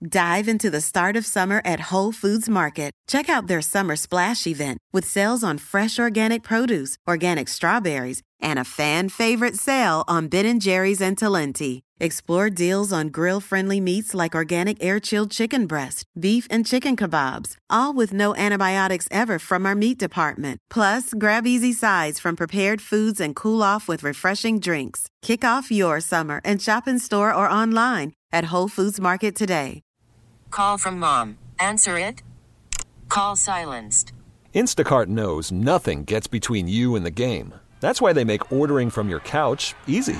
Dive into the start of summer at Whole Foods Market. Check out their Summer Splash event with sales on fresh organic produce, organic strawberries, and a fan-favorite sale on Ben & Jerry's and Talenti. Explore deals on grill-friendly meats like organic air-chilled chicken breast, beef and chicken kebabs, all with no antibiotics ever from our meat department. Plus, grab easy sides from prepared foods and cool off with refreshing drinks. Kick off your summer and shop in store or online at Whole Foods Market today. Call from mom. Answer it. Call silenced. Instacart knows nothing gets between you and the game. That's why they make ordering from your couch easy.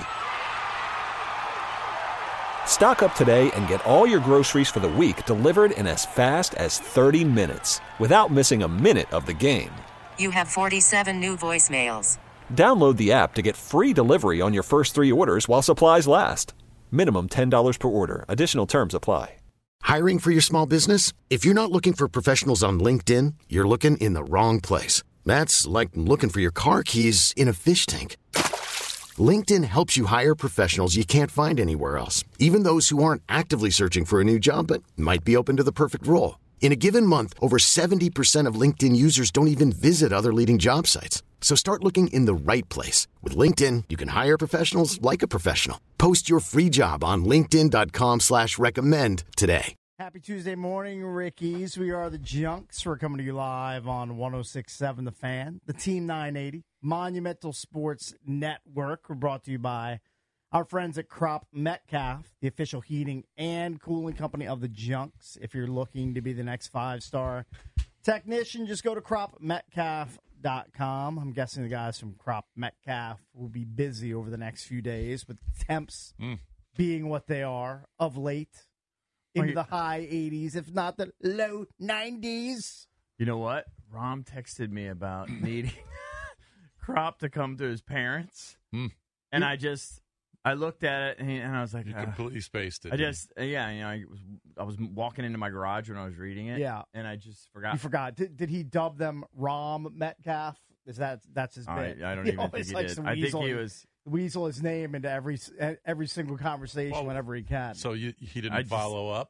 Stock up today and get all your groceries for the week delivered in as fast as 30 minutes without missing a minute of the game. You have 47 new voicemails. Download the app to get free delivery on your first 3 orders while supplies last. Minimum $10 per order. Additional terms apply. Hiring for your small business? If you're not looking for professionals on LinkedIn, you're looking in the wrong place. That's like looking for your car keys in a fish tank. LinkedIn helps you hire professionals you can't find anywhere else, even those who aren't actively searching for a new job but might be open to the perfect role. In a given month, over 70% of LinkedIn users don't even visit other leading job sites. So start looking in the right place. With LinkedIn, you can hire professionals like a professional. Post your free job on linkedin.com/recommend today. Happy Tuesday morning, Rickies. We are the Junks. We're coming to you live on 106.7 The Fan, the Team 980, Monumental Sports Network. We're brought to you by our friends at Crop Metcalf, the official heating and cooling company of the Junks. If you're looking to be the next 5-star technician, just go to cropmetcalf.com. I'm guessing the guys from Crop Metcalf will be busy over the next few days with temps being what they are of late. Into the high 80s, if not the low 90s. You know what? Rom texted me about needing Crop to come to his parents. And I looked at it and I was like, you completely spaced it. I was walking into my garage when I was reading it. Yeah. And I just forgot. You forgot. Did he dub them Rom Metcalf? That's his bit? I don't even think he did. I think he was weasel his name into every single conversation whenever he can. So he didn't follow up?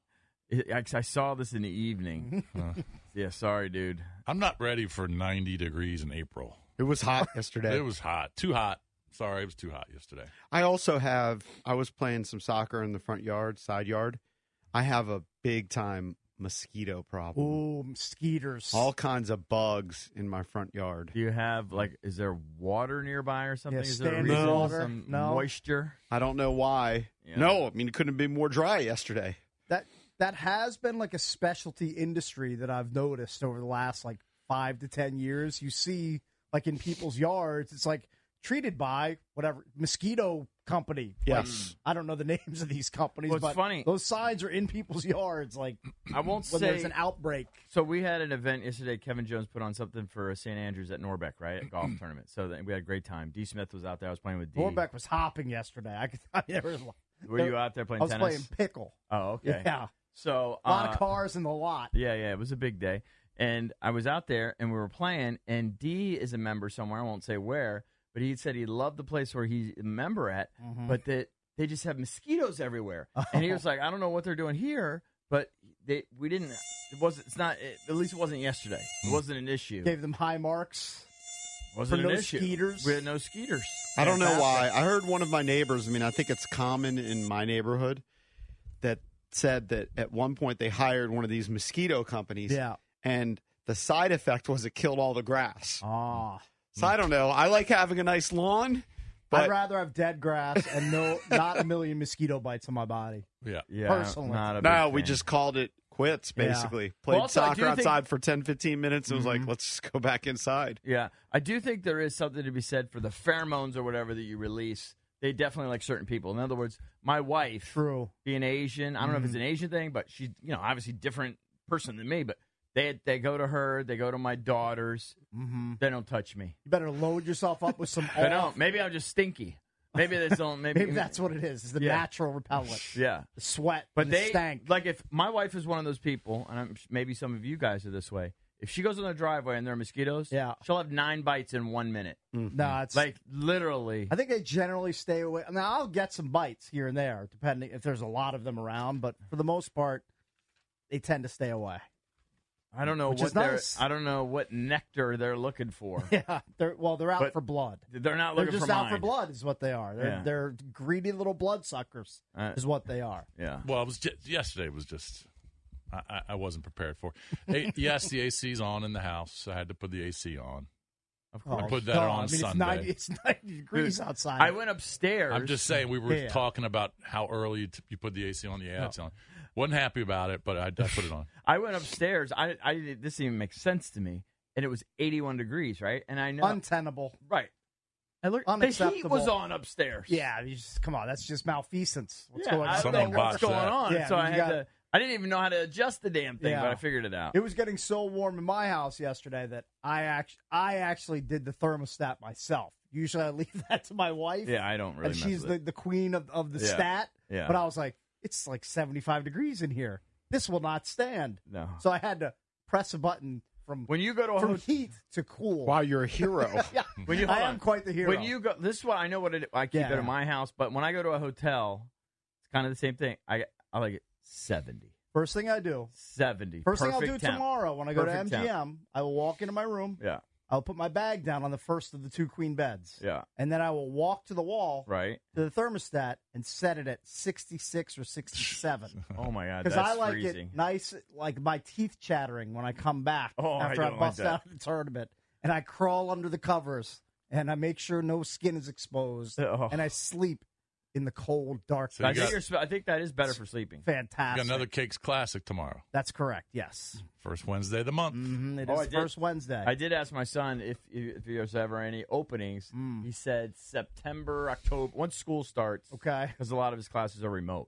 I saw this in the evening. Yeah, sorry, dude. I'm not ready for 90 degrees in April. It was hot yesterday. It was hot. Too hot. Sorry, it was too hot yesterday. I was playing some soccer in the front yard, side yard. I have a big-time mosquito problem. Ooh, mosquitoes. All kinds of bugs in my front yard. Do you have, is there water nearby or something? Yeah, Is there a standing reason? water? Some No. moisture? I don't know why. Yeah. No, I mean, it couldn't have been more dry yesterday. That has been like a specialty industry that I've noticed over the last 5 to 10 years. You see, in people's yards, it's treated by whatever mosquito company. Yes. I don't know the names of these companies, Well, it's but funny. those signs are in people's yards. I won't when say there's an outbreak. So we had an event yesterday. Kevin Jones put on something for St. Andrews at Norbeck, right? A golf tournament. So we had a great time. D. Smith was out there. I was playing with D. Norbeck was hopping yesterday. I could tell you there was. Were you out there playing I was tennis? playing pickle. Oh, okay. Yeah. So A lot of cars in the lot. Yeah, it was a big day. And I was out there, and we were playing, and D is a member somewhere. I won't say where, but he said he loved the place where he's a member at, but that they just have mosquitoes everywhere. And he was like, I don't know what they're doing here, but at least it wasn't yesterday. It wasn't an issue. Gave them high marks. Wasn't for an no issue. skeeters. We had no skeeters. I don't know why. I heard one of my neighbors, I think it's common in my neighborhood, that said that at one point they hired one of these mosquito companies. Yeah. And the side effect was it killed all the grass. Ah. So I don't know. I like having a nice lawn, but I'd rather have dead grass and not a million mosquito bites on my body. Yeah. Personally. Not a no, big we fan. just called it quits, basically. Yeah. Played Well, also, I soccer do think- outside for 10, 15 minutes and was like, let's just go back inside. Yeah, I do think there is something to be said for the pheromones or whatever that you release. They definitely like certain people. In other words, my wife, True. being Asian, I don't know if it's an Asian thing, but she's obviously different person than me. But they go to her, they go to my daughters. They don't touch me. You better load yourself up with some They don't. Maybe I'm just stinky. Maybe they don't. Maybe that's what it is. It's the natural repellent. Yeah. The sweat. But and they the stank. if my wife is one of those people, and maybe some of you guys are this way. If she goes in the driveway and there are mosquitoes, she'll have 9 bites in 1 minute. Mm-hmm. No, it's like literally. I think they generally stay away. I mean, I'll get some bites here and there, depending if there's a lot of them around. But for the most part, they tend to stay away. I don't know what nice. I don't know what nectar they're looking for. Yeah, they're out for blood. They're not looking they're just for out mine. for blood, is what they are. They're greedy little bloodsuckers, is what they are. Yeah. Well, it was yesterday was just. I wasn't prepared for it. Yes, the AC's on in the house. I had to put the AC on. Of course. I put that on Sunday. It's 90 degrees outside. I went upstairs. I'm just saying we were talking about how early you put the AC on. Yeah, it's on. Wasn't happy about it, but I put it on. I went upstairs. This even makes sense to me. And it was 81 degrees, right? And I know untenable. Right. I looked. The heat was on upstairs. Yeah, come on. That's just malfeasance. What's going on? I don't know what's going on. Yeah, so I had to. I didn't even know how to adjust the damn thing, but I figured it out. It was getting so warm in my house yesterday that I actually did the thermostat myself. Usually I leave that to my wife. Yeah, I don't really. And she's the queen of the stat. Yeah. But I was like, it's like 75 degrees in here. This will not stand. No. So I had to press a button from when you go to from heat to cool. Wow, you're a hero. Yeah, I am quite the hero. When you go, this is what I know what I keep it in my house. But when I go to a hotel, it's kind of the same thing. I like it 70. First thing I do. 70. First thing I'll do temp. tomorrow when I go to MGM, I will walk into my room. Yeah. I'll put my bag down on the first of the 2 queen beds. Yeah. And then I will walk to the wall. Right. To the thermostat and set it at 66 or 67. Oh, my God. Because I like freezing. it nice, like my teeth chattering when I come back after I bust out of the tournament. And I crawl under the covers and I make sure no skin is exposed. And I sleep in the cold, dark. So I think that is better for sleeping. Fantastic. We got another Cakes Classic tomorrow. That's correct. Yes. First Wednesday of the month. Mm-hmm. It is first Wednesday. I did ask my son if there's ever any openings. He said September, October, once school starts. Okay. Because a lot of his classes are remote.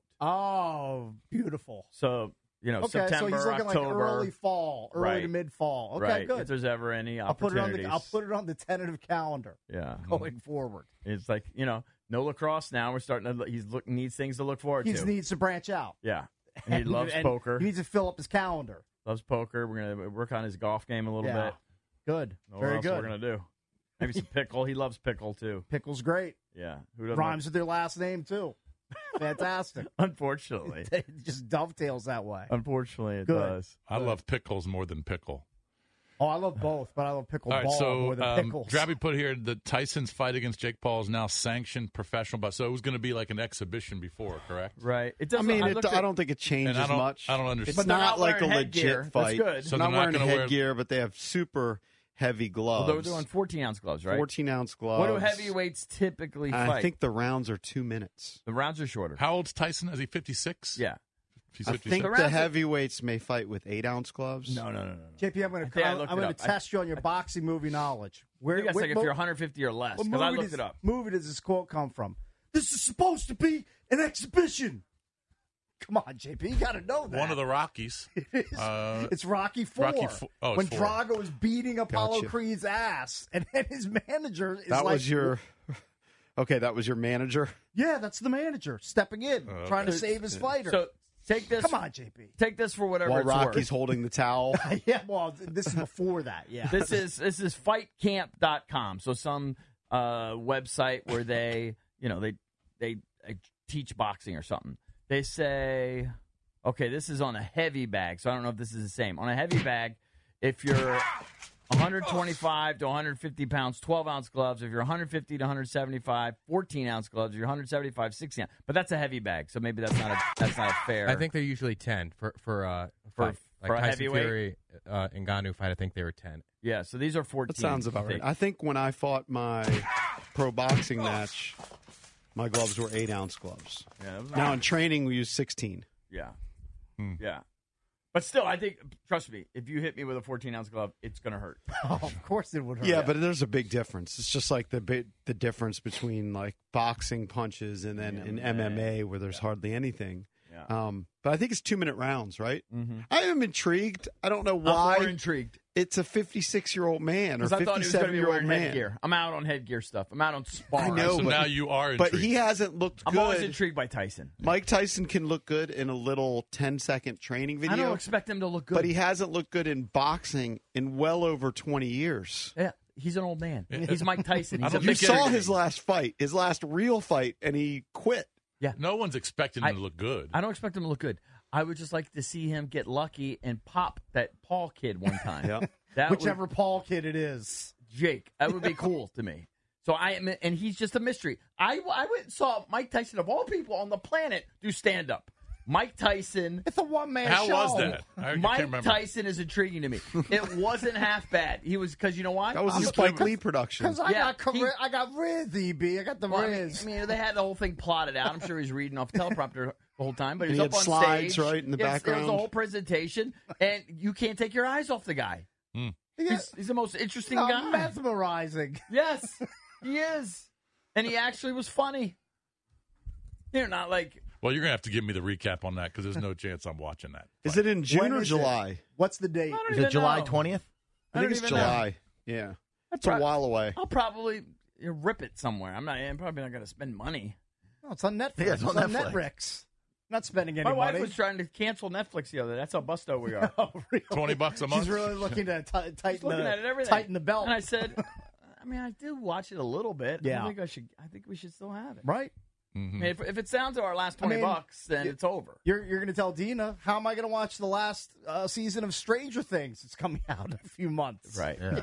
Oh, beautiful. So, September, so he's looking October, like early fall, early to mid fall. Okay, right. good. If there's ever any opportunities. I'll put it on the tentative calendar. Yeah. Going forward. It's like, no lacrosse now. We're starting to needs things to look forward to. He needs to branch out. Yeah. And he loves poker. He needs to fill up his calendar. Loves poker. We're going to work on his golf game a little bit. Good. Very good. What we're going to do. Maybe some pickle. He loves pickle, too. Pickle's great. Yeah. Who doesn't rhymes with their last name, too. Fantastic. Unfortunately. It just dovetails that way. Unfortunately, it does. I love pickles more than pickle. Oh, I love both, but I love pickleball more than pickles. Drabby put here that Tyson's fight against Jake Paul is now sanctioned professional, but so it was going to be like an exhibition before, correct? Right. I don't think it changes much. I don't understand. It's not like a legit fight. That's good. So not they're not wearing going to headgear, but they have super heavy gloves. Well, they're doing 14-ounce gloves, right? 14-ounce gloves. What do heavyweights typically fight? I think the rounds are 2 minutes. The rounds are shorter. How old's Tyson? Is he 56? Yeah. He's I 56. think the heavyweights may fight with 8-ounce gloves. No. JP, I'm going to test you on your boxing movie knowledge. I think if you're 150 or less, because I looked it up. Movie does this quote come from? This is supposed to be an exhibition. Come on, JP, you got to know that. One of the Rockies. It's Rocky IV. When IV. Drago is beating Apollo Creed's ass, and then his manager is that was your manager? Yeah, that's the manager stepping in, trying to save his fighter. So take this. Come on, JP. Take this for whatever While it's Rocky's worth. holding the towel. Yeah, well, this is before that. Yeah, this is fightcamp.com. So some website where they teach boxing or something. They say, okay, this is on a heavy bag, so I don't know if this is the same. On a heavy bag, if you're 125 to 150 pounds, 12-ounce gloves. If you're 150 to 175, 14-ounce gloves. If you're 175, 16-ounce. But that's a heavy bag, so maybe that's not a fair. I think they're usually 10 for a Tyson heavyweight. Fury, Ngannou fight. I think they were 10. Yeah, so these are 14. That sounds about right. I think when I fought my pro boxing match, my gloves were 8-ounce gloves. Yeah, now in training, we use 16. Yeah. Yeah. But still, I think, trust me, if you hit me with a 14-ounce glove, it's going to hurt. Oh, of course it would hurt. Yeah, but there's a big difference. It's just like the difference between like boxing punches and then in MMA where there's hardly anything. Yeah. But I think it's 2-minute rounds, right? Mm-hmm. I am intrigued. I don't know I'm why. more intrigued. It's a 56-year-old man or Because I thought he was going to be 57-year-old wearing man. headgear. I'm out on headgear stuff. I'm out on spar. I know, So but, now you are but intrigued. he hasn't looked I'm good. always intrigued by Tyson. Mike Tyson can look good in a little 10-second training video. I don't expect him to look good. But he hasn't looked good in boxing in well over 20 years. Yeah, he's an old man. He's Mike Tyson. He's You saw his last fight, his last real fight, and he quit. Yeah. No one's expecting him to look good. I don't expect him to look good. I would just like to see him get lucky and pop that Paul kid one time. Yeah. That Whichever Paul kid it is. Jake. That would be cool to me. So and he's just a mystery. I went and saw Mike Tyson, of all people on the planet, do stand-up. Mike Tyson. It's a one-man How show. was that? I can't Mike remember. Tyson is intriguing to me. It wasn't half bad. He was, because you know why? That was a Spike Lee production. Because Yeah, I got Riz, EB. I got the Well, Riz. I mean, they had the whole thing plotted out. I'm sure he's reading off teleprompter the whole time, but he's And up he on had slides, stage. right, in the Yes, there was background. a whole presentation, and you can't take your eyes off the guy. He's the most interesting guy. Mesmerizing. Yes, he is, and he actually was funny. They're not like. Well, you're going to have to give me the recap on that because there's no chance I'm watching that. Is it in June When or is July? it? What's the date? I don't Is even it July know. 20th? I think it's don't even know. July. Yeah. It's a while away. I'll probably rip it somewhere. I'm probably not going to spend money. No, it's on Netflix. Yeah, it's on Netflix. Netflix. Not spending any My wife money. was trying to cancel Netflix the other day. That's how busto we are. Oh, really? $20 a month? She's really looking to tighten, looking at it, everything. tighten the belt. And I said, I mean, I do watch it a little bit. Yeah. I think we should still have it. Right? I mean, if it's down to our last $20, then it's over. You're going to tell Dina, how am I going to watch the last season of Stranger Things? It's coming out in a few months. Right. Yeah.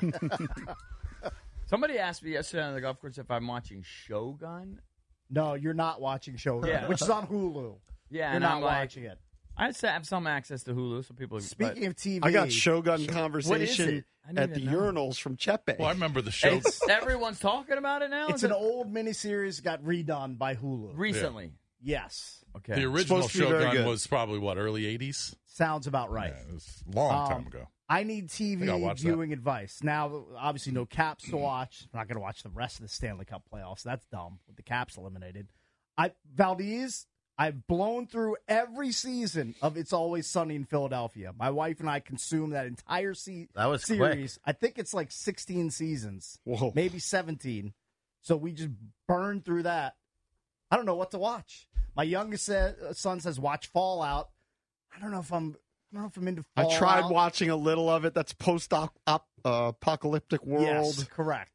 Somebody asked me yesterday on the golf course if I'm watching Shogun. No, you're not watching Shogun, Yeah. which is on Hulu. Yeah, You're and not I'm like, watching it. I just have some access to Hulu, so people. Speaking of TV, I got Shogun What is conversation it? I don't at the even know. urinals from Chepe. Well, I remember the show. Everyone's talking about it now. It's Is an it old miniseries got redone by Hulu. recently. Yes. Okay. The original supposed to be very Shogun good. was probably, early 80s? Sounds about right. Yeah, it was a long time ago. I need I think TV I'll watch viewing advice. Now, obviously, no Caps to watch. I'm not going to watch the rest of the Stanley Cup playoffs. That's dumb with the Caps eliminated. Valdez, I've blown through every season of It's Always Sunny in Philadelphia. My wife and I consumed that entire That was series. I think it's like 16 seasons, Whoa. maybe 17. So we just burned through that. I don't know what to watch. My youngest son says watch Fallout. I don't know if I'm into I Fallout. tried watching a little of it. That's post-apocalyptic world. Yes, correct.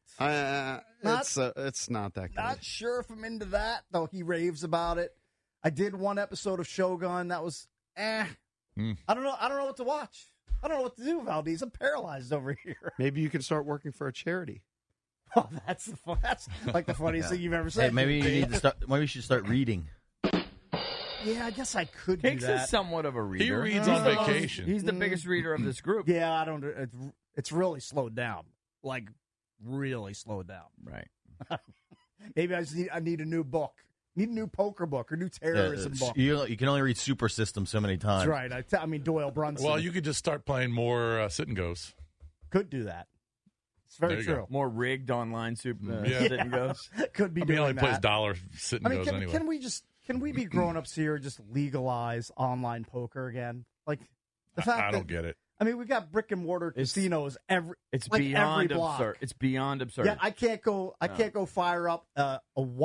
It's not that good. Not sure if I'm into that, though he raves about it. I did one episode of Shogun. That was I don't know. I don't know what to watch. I don't know what to do, Valdez. I'm paralyzed over here. Maybe you can start working for a charity. Oh, that's like the funniest thing you've ever said. Hey, maybe you need to start. Maybe you should start reading. Yeah, I guess I could Hicks do that. is somewhat of a reader. He reads He's on the most- vacation. He's the biggest reader of this group. Yeah, I don't. It's really slowed down. Like really slowed down. Right. Maybe I need a new book. Need a new poker book or new terrorism book. You can only read Super System so many times. That's right. I mean Doyle Brunson. Well, you could just start playing more sit and goes. could do that. It's There very you go. true. More rigged online super Yeah. sit and goes. Could be I mean, he doing only plays that. dollar sit and I mean, goes anyway. can we be grown-ups here and just legalize online poker again? Like the fact I don't that, get it. I mean, we've got brick and mortar casinos It's like beyond every block. absurd. It's beyond absurd. Yeah, I can't go fire up a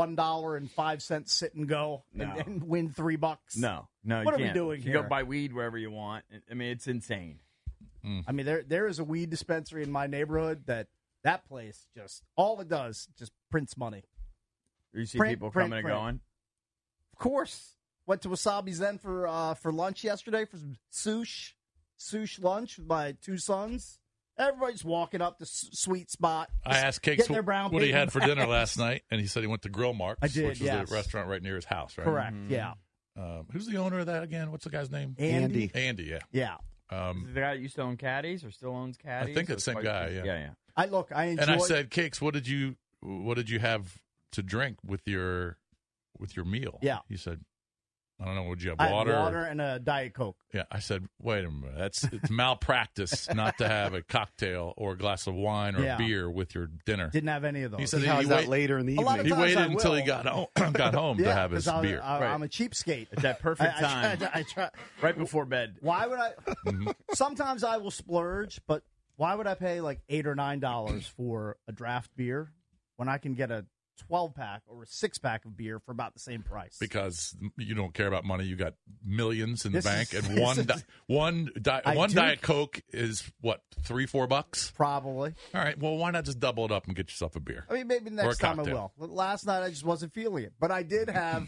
$1.05 sit and go and win $3. No, What you are we can't. doing You here? go buy weed wherever you want. I mean, it's insane. I mean, there is a weed dispensary in my neighborhood that place just all it does just prints money. You see Print, people print, coming print. and going. Of course, went to Wasabi Zen for lunch yesterday for some sush lunch with my two sons. Everybody's walking up the sweet spot. I asked Cakes getting their brown what he paper had for dinner bags. last night, and he said he went to Grill Marks, I did, which is yes. the restaurant right near his house, right? Correct. Yeah. Who's the owner of that again? What's the guy's name? Andy. Andy, yeah. Yeah. Is it the guy that used to own Caddies or still owns Caddies? think Or it's the same quite- guy, yeah. Yeah. I enjoy. And I said, Cakes, what did you have to drink with your meal? Yeah. He said, I don't know. Would you have I had water? water and a Diet Coke. Yeah, I said, wait a minute. It's malpractice not to have a cocktail or a glass of wine or Yeah. beer with your dinner. Didn't have any of those. He said He has that wait- later in the A lot evening. of He times waited I until he will. got home to have his 'cause beer. I'm a cheapskate. At that perfect time, I try. right before bed. Why would I? Mm-hmm. Sometimes I will splurge, but why would I pay like $8 or $9 for a draft beer when I can get a 12-pack or a 6-pack of beer for about the same price? Because you don't care about money. You got millions in the This bank, is- and this one is- one I do- Diet Coke is what, $3-4? Probably. All right. Well, why not just double it up and get yourself a beer? I mean, maybe Or a next time I cocktail. will. Last night I just wasn't feeling it, but I did have,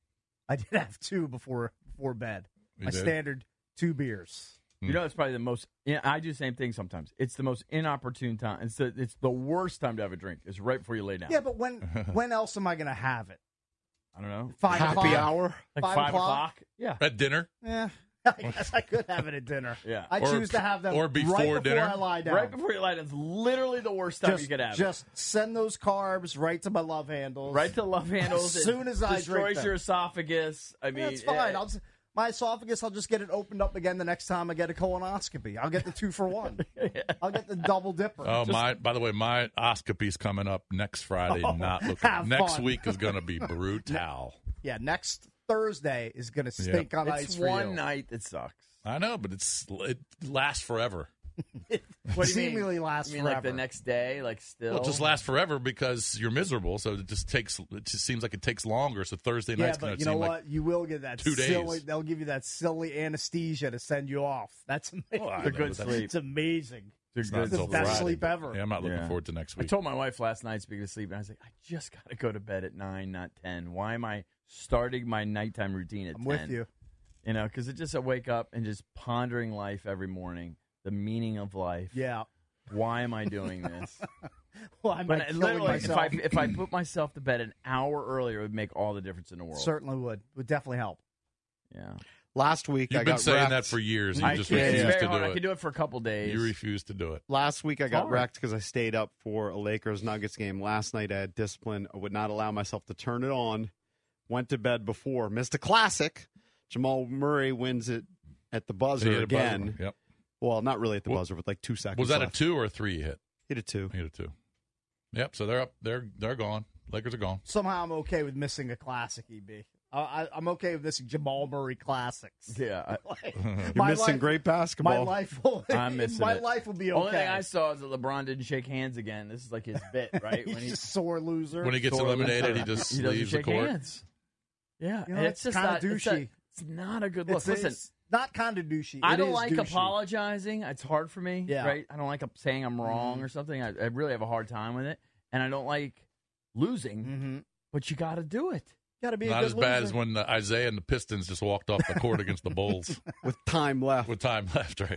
two before bed. You My did? standard 2 beers. You know, it's probably the most. I do the same thing sometimes. It's the most inopportune time. It's the worst time to have a drink. It's right before you lay down. Yeah, but when else am I going to have it? I don't know. 5 Happy o'clock? hour? Like 5 5 o'clock? o'clock. Yeah. At dinner? Yeah, I guess I could have it at dinner. Yeah. I Or- choose to have them or before right dinner? I lie down. Right before you lie down is literally the worst time you could have. Just send those carbs right to my love handles. right to love handles. As soon as I destroys drink them. your esophagus. I mean, That's fine. My esophagus, I'll just get it opened up again the next time I get a colonoscopy. I'll get the 2-for-1. I'll get the double dipper. Oh, by the way, my oscopy's coming up next Friday. Not looking. have Next fun. week is going to be brutal. Yeah, next Thursday is going to stink on ice it's for one you. night that sucks. I know, but it lasts forever. What do you Seemingly mean? lasts You mean forever. like the next day, like still? Well, it just lasts forever because you're miserable. So it just seems like it takes longer. So Thursday Yeah, night's going but to you know seem what? like You will get that 2 days. silly. They'll give you that silly anesthesia to send you off. That's amazing. Well, I It's a know, good but that's- sleep. It's amazing. It's not a It's the until good best Friday. sleep ever. Yeah, I'm not looking Yeah. forward to next I week. told my wife last night, speaking of sleep, and I was like, I just got to go to bed at 9, not 10. Why am I starting my nighttime routine at 10? I'm with you. You know, because it's just I wake up and just pondering life every morning, the meaning of life. Yeah. Why am I doing this? Well, I'm But killing literally, myself. if I put myself to bed an hour earlier, it would make all the difference in the world. Certainly would definitely help. Yeah. Last week I You've been got saying wrecked. that for years. And I you just can't. It's refuse very to hard. do I it. can do it for a couple days. You refuse to do it. Last week I got hard. wrecked because I stayed up for a Lakers Nuggets game. Last night I had discipline. I would not allow myself to turn it on. Went to bed before. Missed a classic. Jamal Murray wins it at the He buzzer hit a buzzer. again. Yep. Well, not really at the Wa- buzzer, with like 2 seconds Was that left. a 2 or a 3 you hit? Hit a 2. He hit a 2. Yep. So they're up. They're gone. Lakers are gone. Somehow I'm okay with missing a classic, EB. I'm okay with missing Jamal Murray classics. Yeah. You're missing great basketball. My life will. I'm missing my it. life will be okay. Only thing I saw is that LeBron didn't shake hands again. This is like his bit, right? He's a sore loser. When he gets Sore eliminated, loser. he just he doesn't leaves the shake court. hands. Yeah, You know, and it's just kinda not douchey. It's not a good look. Listen, It's not kind of douchey. I It don't is like douchey. apologizing. It's hard for me. Yeah. Right. I don't like saying I'm wrong or something. I really have a hard time with it, and I don't like losing. Mm-hmm. But you got to do it. Got to be Not a as good bad loser. as when Isaiah and the Pistons just walked off the court against the Bulls with time left. with time left, right?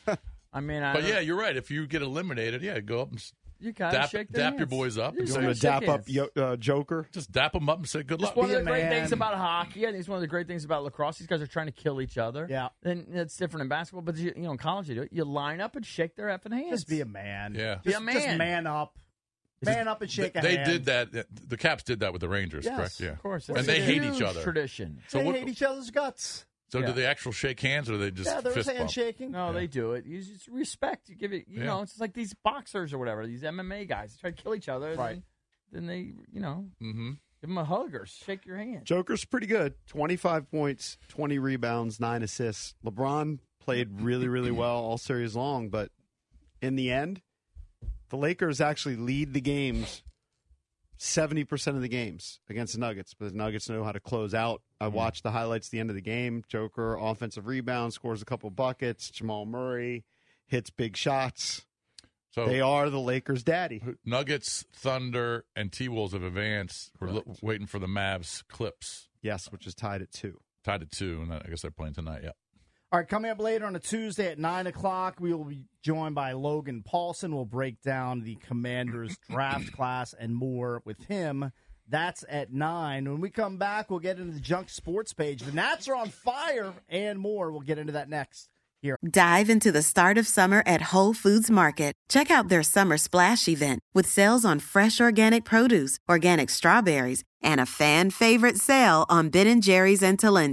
I mean, But yeah, you're right. If you get eliminated, go up and you got to shake their dap your hands. boys up. And You say, want to Shake dap up hands. Joker? just dap them up and say good luck. It's one Be of a the great man. things about hockey. I think it's one of the great things about lacrosse. These guys are trying to kill each other. Yeah. And it's different in basketball, but in college you do it. You line up and shake their effing hands. Just be a man. Yeah. Be a Just man. man up. Man up and shake a They hand. did that. The Caps did that with the Rangers, Yes, correct? Yeah, Of course. And It's they a hate huge each other. Tradition. So They what- hate each other's guts. So Yeah. do they actually shake hands, or they just Yeah, there was fist bump? handshaking. No, they do it. You just respect. You give it. You Yeah. know, it's just like these boxers or whatever. These MMA guys they try to kill each other. and Right. Then they, Mm-hmm. give them a hug or shake your hand. Joker's pretty good. 25 points, 20 rebounds, 9 assists. LeBron played really, really well all series long, but in the end, the Lakers actually lead the games 70% of the games against the Nuggets, but the Nuggets know how to close out. I watched the highlights at the end of the game. Joker, offensive rebound, scores a couple buckets. Jamal Murray hits big shots. So They are the Lakers' daddy. Nuggets, Thunder, and T-Wolves have advanced. We're Correct. waiting for the Mavs, Clips, Yes, which is tied at 2. tied at 2, and I guess they're playing tonight. Yep. All right, coming up later on a Tuesday at 9 o'clock, we will be joined by Logan Paulson. We'll break down the Commanders draft class and more with him. That's at 9. When we come back, we'll get into the Junk Sports page. The Nats are on fire and more. We'll get into that next. Here. Dive into the start of summer at Whole Foods Market. Check out their Summer Splash event with sales on fresh organic produce, organic strawberries, and a fan favorite sale on Ben & Jerry's and Talenti.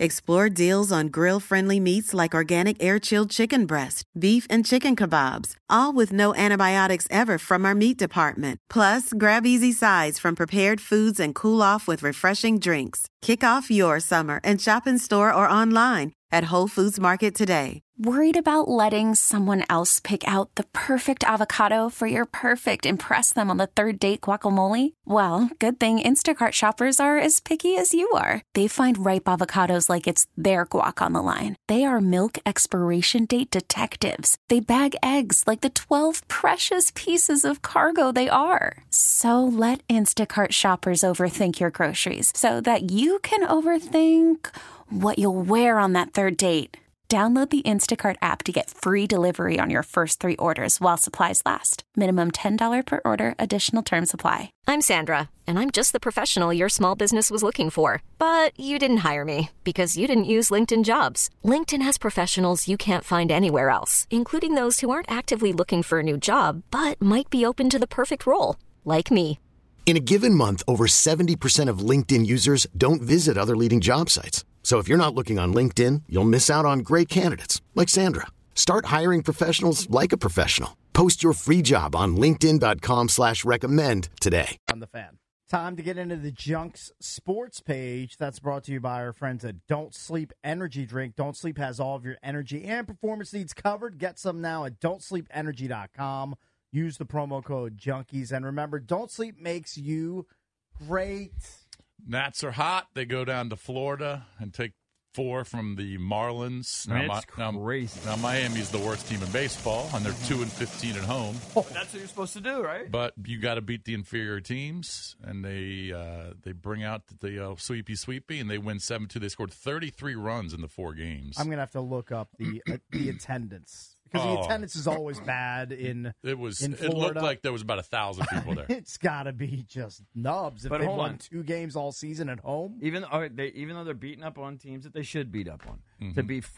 Explore deals on grill-friendly meats like organic air-chilled chicken breast, beef and chicken kebabs, all with no antibiotics ever from our meat department. Plus, grab easy sides from prepared foods and cool off with refreshing drinks. Kick off your summer and shop in store or online at Whole Foods Market today. Worried about letting someone else pick out the perfect avocado for your perfect impress them on the third date guacamole? Well, good thing Instacart shoppers are as picky as you are. They find ripe avocados like it's their guac on the line. They are milk expiration date detectives. They bag eggs like the 12 precious pieces of cargo they are. So let Instacart shoppers overthink your groceries so that you can overthink what you'll wear on that third date. Download the Instacart app to get free delivery on your first 3 orders while supplies last. Minimum $10 per order. Additional terms apply. I'm Sandra, and I'm just the professional your small business was looking for. But you didn't hire me because you didn't use LinkedIn Jobs. LinkedIn has professionals you can't find anywhere else, including those who aren't actively looking for a new job, but might be open to the perfect role, like me. In a given month, over 70% of LinkedIn users don't visit other leading job sites. So if you're not looking on LinkedIn, you'll miss out on great candidates like Sandra. Start hiring professionals like a professional. Post your free job on linkedin.com/recommend today. On the Fan. Time to get into the Junks sports page. That's brought to you by our friends at Don't Sleep Energy Drink. Don't Sleep has all of your energy and performance needs covered. Get some now at don'tsleepenergy.com. Use the promo code Junkies. And remember, Don't Sleep makes you great. Nats are hot. They go down to Florida and take 4 from the Marlins. It's crazy. Now Miami's the worst team in baseball, and they're 2-15 at home. Oh, that's what you're supposed to do, right? But you got to beat the inferior teams, and they bring out the sweepy, and they win 7-2. They scored 33 runs in the 4 games. I'm gonna have to look up the attendance. Because the attendance is always bad in Florida. It looked like there was about 1,000 people there. It's got to be just nubs if But they hold won on. 2 games all season at home. Even though they're beating up on teams that they should beat up on, to be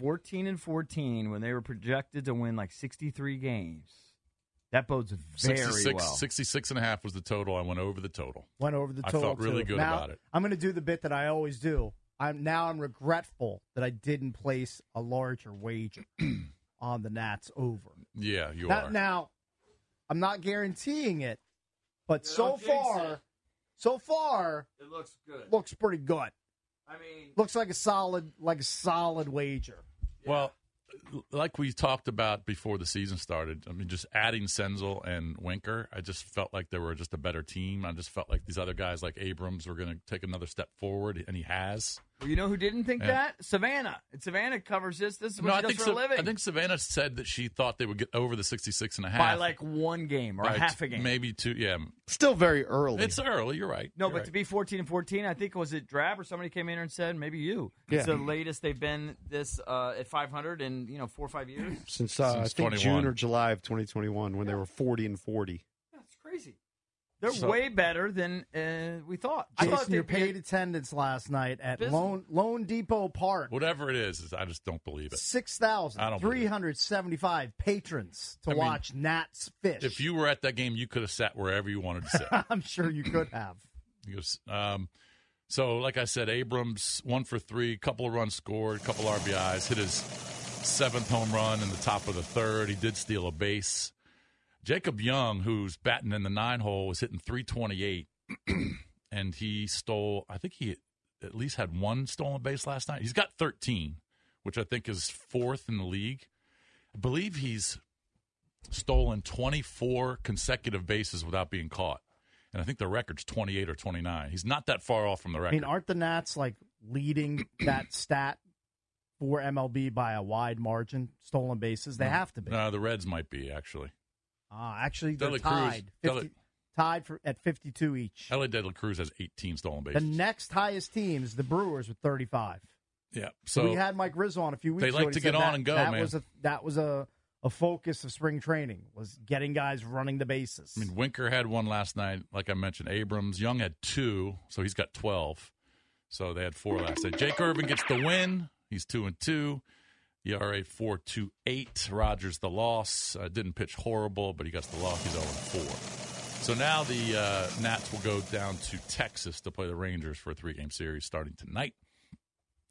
14-14 when they were projected to win like 63 games, that bodes very 66, well. 66.5 was the total. I went over the total. Went over the total. I felt really too. good Now, about it. I'm going to do the bit that I always do. I'm regretful that I didn't place a larger wager on the Nats over. Yeah, you are. Now, I'm not guaranteeing it, but so far, it looks good. looks pretty good. I mean, Looks like a solid wager. Well, like we talked about before the season started, I mean, just adding Senzel and Winker, I just felt like they were just a better team. I just felt like these other guys like Abrams were going to take another step forward, and he has. well, you know who didn't think that? Savannah. And Savannah covers this. This is what she does for a living. I think Savannah said that she thought they would get over the 66.5. by like 1 game or half a game. Maybe 2, yeah. Still very early. It's early, you're right. No, You're but right. to be 14-14, I think was it Drab or somebody came in here and said maybe you. Yeah. It's the latest they've been this at 500 in 4 or 5 years. Since I think 21. June or July of 2021 when they were 40-40. That's crazy. They're So- way better than we thought. I thought Jason, they your paid attendance last night at Lone Depot Park. Whatever it is, I just don't believe it. 6,375 patrons to watch Nats fish. If you were at that game, you could have sat wherever you wanted to sit. I'm sure you could have. So, like I said, Abrams 1 for 3, couple of runs scored, couple RBIs, hit his 7th home run in the top of the 3rd. He did steal a base. Jacob Young, who's batting in the 9 hole, was hitting 328, and he stole. I think he at least had 1 stolen base last night. He's got 13, which I think is 4th in the league. I believe he's stolen 24 consecutive bases without being caught. And I think the record's 28 or 29. He's not that far off from the I record. mean, aren't the Nats like leading that stat for MLB by a wide margin? Stolen bases, they have to be. No, the Reds might be, actually. Actually, they're De La Cruz- tied at 52 each. L.A. De La Cruz has 18 stolen The bases. next highest team is the Brewers with 35. Yeah. So we had Mike Rizzo on a few weeks they ago. like and to he get said on and go, man. That was a focus of spring training, was getting guys running the bases. I mean, Winker had 1 last night, like I mentioned. Abrams. Young had 2, so he's got 12. So they had 4 last night. Jake Irvin gets the win. He's 2-2. ERA 4.28. Rogers the loss. Didn't pitch horrible, but he got the loss. He's 0-4. So now the Nats will go down to Texas to play the Rangers for a 3-game series starting tonight.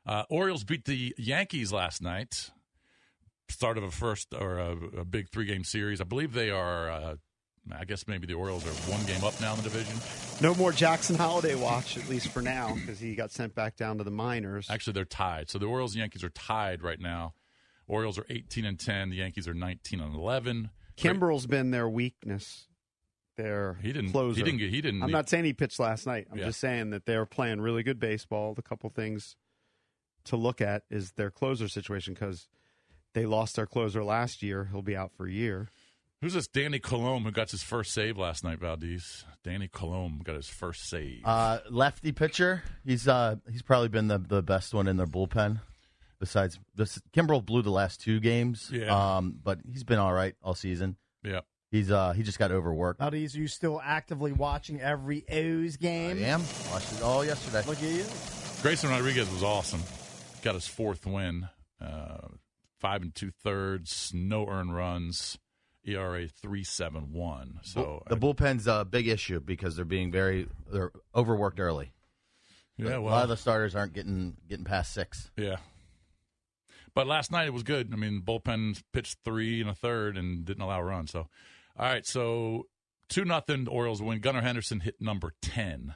Orioles beat the Yankees last night. Start of a big 3-game series. I believe they are. I guess maybe the Orioles are 1 game up now in the division. No more Jackson Holiday watch, at least for now, because he got sent back down to the minors. Actually, they're tied. So the Orioles and Yankees are tied right now. Orioles are 18-10. The Yankees are 19-11. Kimbrel's been their weakness. Their closer. He didn't. I'm not saying he pitched last night. I'm just saying that they're playing really good baseball. The couple things to look at is their closer situation because they lost their closer last year. He'll be out for a year. Who's this Danny Colomb who got his first save last night, Valdez? Danny Colomb got his first save. Lefty pitcher. He's probably been the best one in their bullpen. Besides, Kimbrel blew the last 2 games. Yeah. But he's been all right all season. Yeah. He just got overworked. Valdez, are you still actively watching every O's game? I am. Watched it all yesterday. Look at you. Grayson Rodriguez was awesome. Got his 4th win. 5 2/3, no earned runs. ERA 3.71. So the bullpen's a big issue because they're overworked early. Yeah, a lot of the starters aren't getting past 6. Yeah. But last night it was good. I mean, bullpen pitched 3 1/3 and didn't allow a run. So, all right. So 2-0 Orioles win. Gunnar Henderson hit number 10,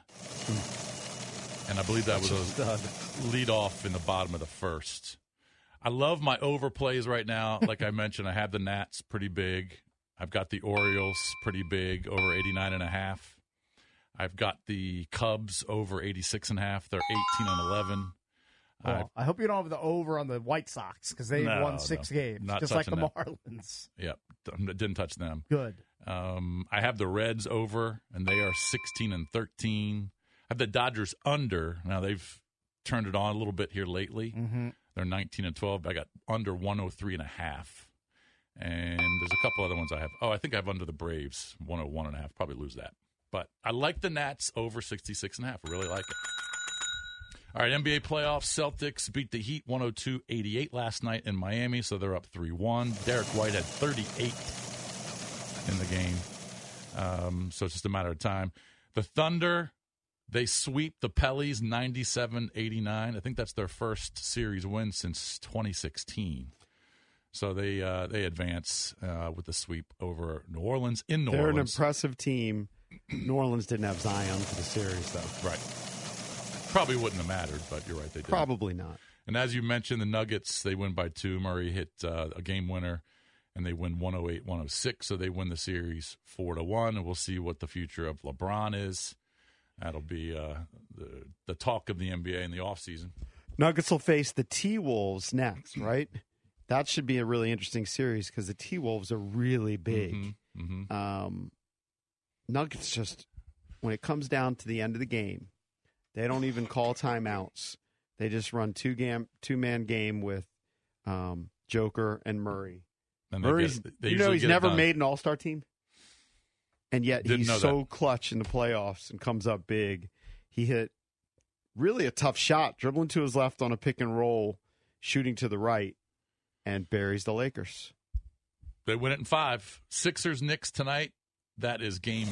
and I believe that was a lead off in the bottom of the first. I love my overplays right now. Like I mentioned, I have the Nats pretty big. I've got the Orioles pretty big, over 89.5. I've got the Cubs over 86.5. They're 18-11. Well, I hope you don't have the over on the White Sox because they've won 6 games, just like the Marlins. Yep, didn't touch them. Good. I have the Reds over, and they are 16-13. I have the Dodgers under. Now they've turned it on a little bit here lately. Mm-hmm. They're 19-12. I got under 103.5. And there's a couple other ones I have. Oh, I think I have under the Braves, 101.5. Probably lose that. But I like the Nats over 66.5. I really like it. All right, NBA playoffs. Celtics beat the Heat 102-88 last night in Miami, so they're up 3-1. Derek White had 38 in the game, so it's just a matter of time. The Thunder, they sweep the Pellies 97-89. I think that's their first series win since 2016. So they advance with the sweep over New Orleans in New Orleans. They're an impressive team. New Orleans didn't have Zion for the series, though. Right. Probably wouldn't have mattered, but you're right, they did. Probably not. And as you mentioned, the Nuggets, they win by 2. Murray hit a game winner, and they win 108-106, so they win the series 4-1, and we'll see what the future of LeBron is. That'll be the talk of the NBA in the offseason. Nuggets will face the T-Wolves next, right? That should be a really interesting series because the T-Wolves are really big. Mm-hmm. Nuggets just, when it comes down to the end of the game, they don't even call timeouts. They just run two-man game with Joker and Murray. And Murray's, he's never made an all-star team, and yet he's so clutch in the playoffs and comes up big. He hit really a tough shot, dribbling to his left on a pick and roll, shooting to the right, and buries the Lakers. They win it in 5. Sixers, Knicks tonight. That is game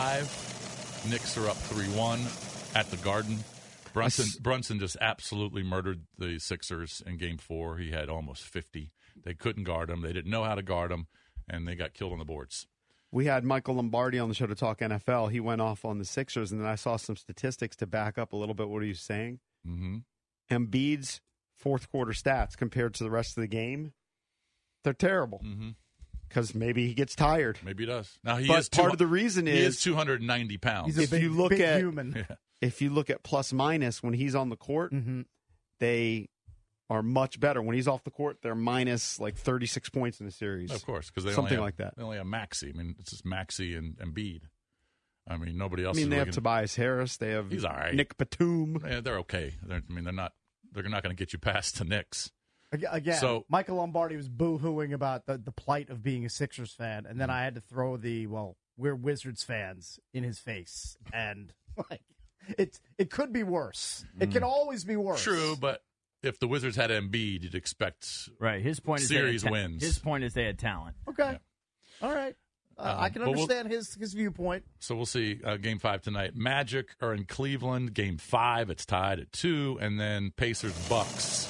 5. Knicks are up 3-1 at the Garden. Brunson just absolutely murdered the Sixers in game 4. He had almost 50. They couldn't guard him. They didn't know how to guard him, and they got killed on the boards. We had Michael Lombardi on the show to talk NFL. He went off on the Sixers, and then I saw some statistics to back up a little bit what he was saying. Mm-hmm. Embiid's fourth quarter stats compared to the rest of the game, they're terrible. Because maybe he gets tired. Maybe he does. Now part of the reason is he is 290 pounds. He's a big human. Yeah. If you look at plus minus when he's on the court, they are much better. When he's off the court, they're minus like 36 points in the series. Of course, because they something only have, like that. They only have Maxey. I mean, it's just Maxey and Embiid. I mean, nobody else. I mean, is they really have Tobias Harris. They have he's all right. Nick Batum. Yeah, they're okay. They're not going to get you past the Knicks. Again, so, Michael Lombardi was boo-hooing about the plight of being a Sixers fan, and then I had to throw we're Wizards fans in his face. And like, it could be worse. It can always be worse. True, but if the Wizards had Embiid, you'd expect his point series is wins. His point is they had talent. Okay. Yeah. All right. I can but we'll- understand his viewpoint. So we'll see Game 5 tonight. Magic are in Cleveland. Game 5, it's tied at 2. And then Pacers-Bucks.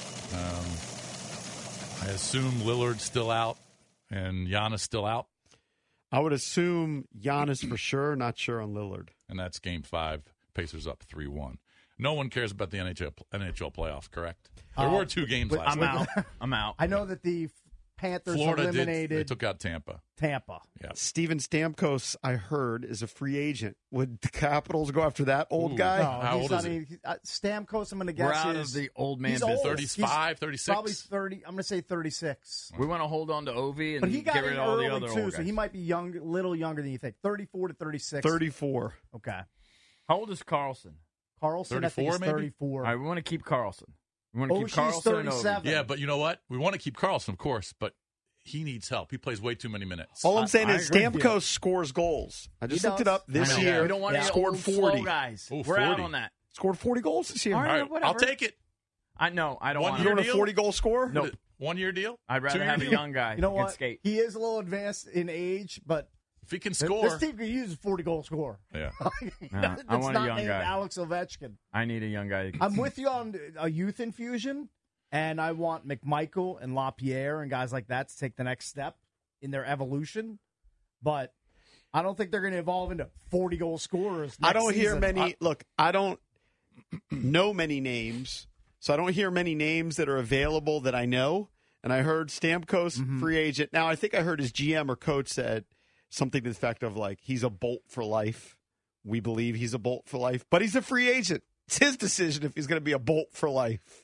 I assume Lillard's still out and Giannis still out. I would assume Giannis for sure, not sure on Lillard. And that's Game 5. Pacers up 3-1. No one cares about the NHL playoffs, correct? There were 2 games last night. I'm out. I know that the Panthers Florida eliminated they took out Tampa. Tampa. Steven Stamkos, I heard, is a free agent. Would the Capitals go after that old guy? No, How he's old not is he? Stamkos, I'm going to guess We're out is of the old man he's business. old. 35, 36? Probably 30. I'm going to say 36. We want to hold on to Ovi and But he got get rid in of all the early other too, old so guys. he might be little younger than you think. 34 to 36. 34. Okay. How old is Carlson? Carlson, I think, 34 is maybe? 34. All right, we want to keep Carlson. We want to keep Oshie's Carlson and 37. Ovi. Yeah, but you know what? We want to keep Carlson, of course, but he needs help. He plays way too many minutes. All I'm saying I is agree with you. Stamkos scores goals. I just He looked it does. up this I know. year. We don't want any scored old 40. slow guys. Oh, We're out 40. on that. Scored 40 goals this year. All right, All right, whatever. I'll take it. I know. I don't One want You to. want a 40-goal scorer? Nope. 1-year deal? I'd rather 2-year have a deal? young guy You know who can what? skate. He is a little advanced in age, but If he can this score. team could use a 40-goal scorer. Yeah. No, It's I want a not young named guy. Alex Ovechkin. I need a young guy. I'm with you on a youth infusion, and I want McMichael and LaPierre and guys like that to take the next step in their evolution. But I don't think they're going to evolve into 40-goal scorers. I don't next hear season. many. Look, I don't know many names, so I don't hear many names that are available that I know. And I heard Stamkos, free agent. Now, I think I heard his GM or coach said something to the effect of, like, he's a Bolt for life. We believe he's a Bolt for life, but he's a free agent. It's his decision if he's going to be a Bolt for life.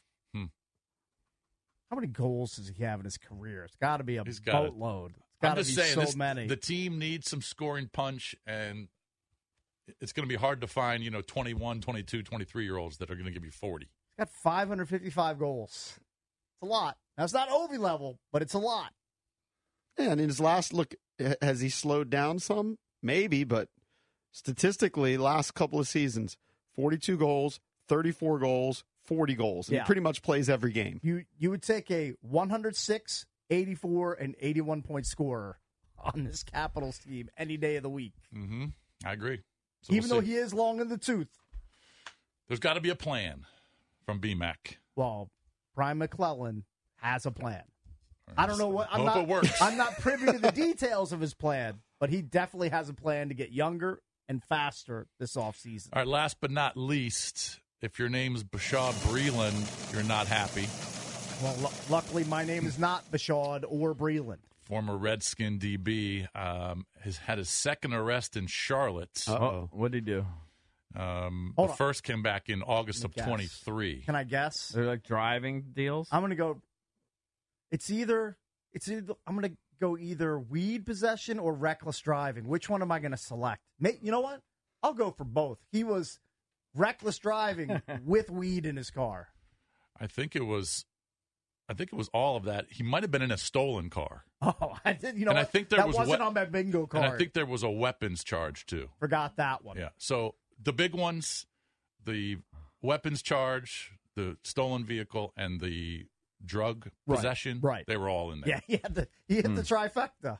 How many goals does he have in his career? It's got to be a He's got it. boatload. It's I'm got to be just saying, so many. the team needs some scoring punch, and it's going to be hard to find, 21, 22, 23-year-olds that are going to give you 40. He's got 555 goals. It's a lot. Now, it's not Ovi level, but it's a lot. Yeah, and in his last look, has he slowed down some? Maybe, but statistically, last couple of seasons, 42 goals, 34 goals, 40 goals. And Yeah. He pretty much plays every game. You would take a 106, 84, and 81-point scorer on this Capitals team any day of the week. Mm-hmm. I agree. So Even we'll though see. he is long in the tooth. There's got to be a plan from BMAC. Well, Brian McClellan has a plan. I don't know what Hope it works. I'm not privy to the details of his plan, but he definitely has a plan to get younger and faster this offseason. All right, last but not least, if your name's Bashad Breeland, you're not happy. Well, luckily my name is not Bashad or Breeland. Former Redskin DB has had his second arrest in Charlotte. Oh, what did he do? The Hold on. first came back in August of Guess. 23. Can I guess? They're like driving deals. I'm going to go. It's either I'm going to go either weed possession or reckless driving. Which one am I going to select? You know what? I'll go for both. He was reckless driving with weed in his car. I think it was all of that. He might have been in a stolen car. Oh, I did. You know, And I what? think there that was wasn't on my bingo card. And I think there was a weapons charge too. Forgot that one. Yeah. So the big ones, the weapons charge, the stolen vehicle, and the drug Right, possession, right. they were all in there. Yeah, he hit the trifecta.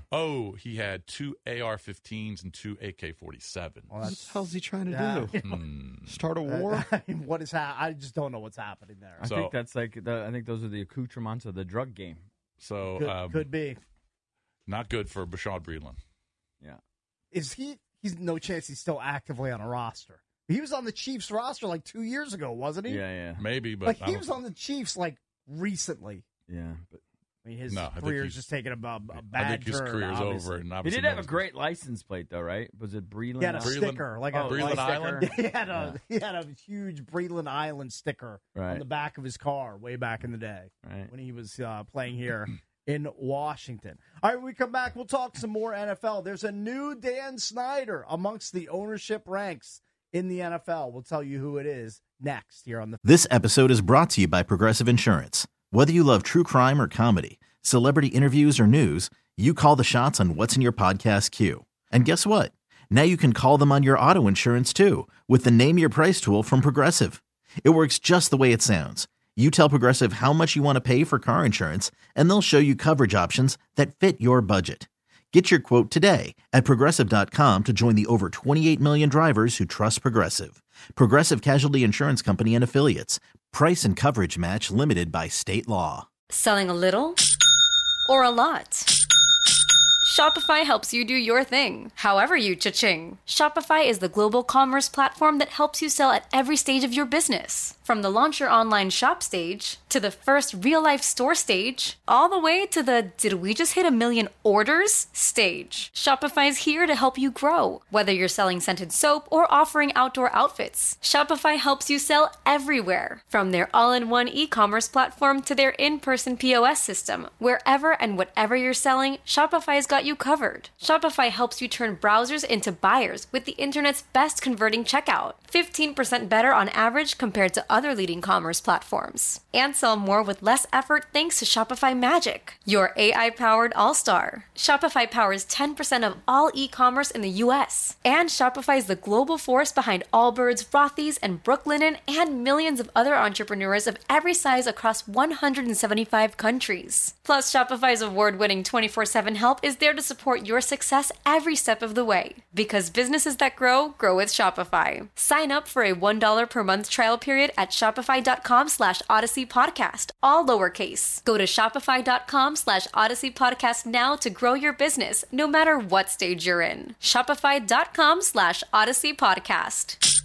He had 2 AR-15s and 2 AK-47. Well, What the hell's he trying to Yeah. do? Start a war? I mean, what is I just don't know what's happening there. I think that's like I think those are the accoutrements of the drug game. So Could be. not good for Bashad Breeland. Yeah. Is he? He's no chance he's still actively on a roster. He was on the Chiefs roster like 2 years ago, wasn't he? Yeah. Maybe, but Like I he don't was on the Chiefs like recently. Yeah, but I mean, his No, I think career is he's- just taking a bad I think his turn. career's obviously. over. And he obviously did have a knows- great license plate though, right? Was it Breeland? He had a Breeland- sticker, like a Breeland sticker. Island? He had a huge Breeland Island sticker on Right. the back of his car way back in the day Right. when he was playing here in Washington. All right, when we come back, we'll talk some more NFL. There's a new Dan Snyder amongst the ownership ranks in the NFL. We'll tell you who it is next here on the. This episode is brought to you by Progressive Insurance. Whether you love true crime or comedy, celebrity interviews or news, you call the shots on what's in your podcast queue. And guess what? Now you can call them on your auto insurance too with the Name Your Price tool from Progressive. It works just the way it sounds. You tell Progressive how much you want to pay for car insurance, and they'll show you coverage options that fit your budget. Get your quote today at Progressive.com to join the over 28 million drivers who trust Progressive. Progressive Casualty Insurance Company and Affiliates. Price and coverage match limited by state law. Selling a little or a lot? Shopify helps you do your thing, however you cha-ching. Shopify is the global commerce platform that helps you sell at every stage of your business. From the launch your online shop stage, to the first real-life store stage, all the way to the did we just hit 1 million orders stage. Shopify's here to help you grow. Whether you're selling scented soap or offering outdoor outfits, Shopify helps you sell everywhere. From their all-in-one e-commerce platform to their in-person POS system. Wherever and whatever you're selling, Shopify's got you covered. Shopify helps you turn browsers into buyers with the internet's best converting checkout. 15% better on average compared to other leading commerce platforms. And sell more with less effort thanks to Shopify Magic, your AI-powered all-star. Shopify powers 10% of all e-commerce in the U.S. And Shopify is the global force behind Allbirds, Rothy's, and Brooklinen, and millions of other entrepreneurs of every size across 175 countries. Plus, Shopify's award-winning 24/7 help is there to support your success every step of the way. Because businesses that grow, grow with Shopify. Sign up for a $1 per month trial period at shopify.com/Odyssey Podcast, all lowercase. Go to shopify.com/Odyssey Podcast now to grow your business, no matter what stage you're in. Shopify.com/Odyssey Podcast.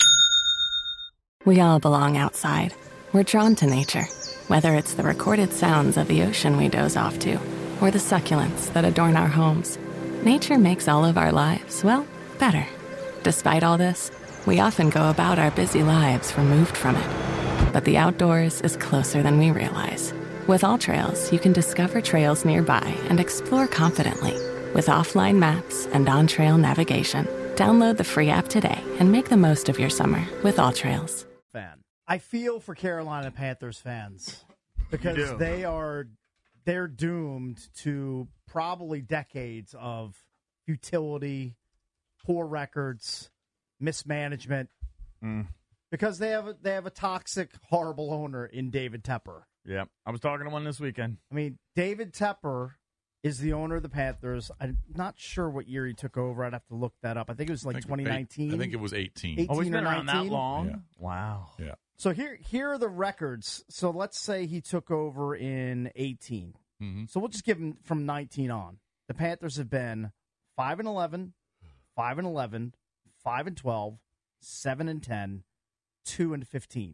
We all belong outside. We're drawn to nature, whether it's the recorded sounds of the ocean we doze off to, or the succulents that adorn our homes. Nature makes all of our lives, well, better. Despite all this, we often go about our busy lives removed from it. But the outdoors is closer than we realize. With AllTrails, you can discover trails nearby and explore confidently. With offline maps and on-trail navigation, download the free app today and make the most of your summer with AllTrails. I feel for Carolina Panthers fans because they're doomed to probably decades of futility, poor records, mismanagement, because they have a toxic, horrible owner in David Tepper. Yeah, I was talking to one this weekend. I mean, David Tepper is the owner of the Panthers. I'm not sure what year he took over. I'd have to look that up. I think it was 2019. I think it was 18. 18 Oh, he's been or around 19? that long? Yeah. Wow. Yeah. So here are the records. So let's say he took over in 18. Mm-hmm. So we'll just give him from 19 on. The Panthers have been 5-11, 5-11, 5-12, 7-10, 2-15.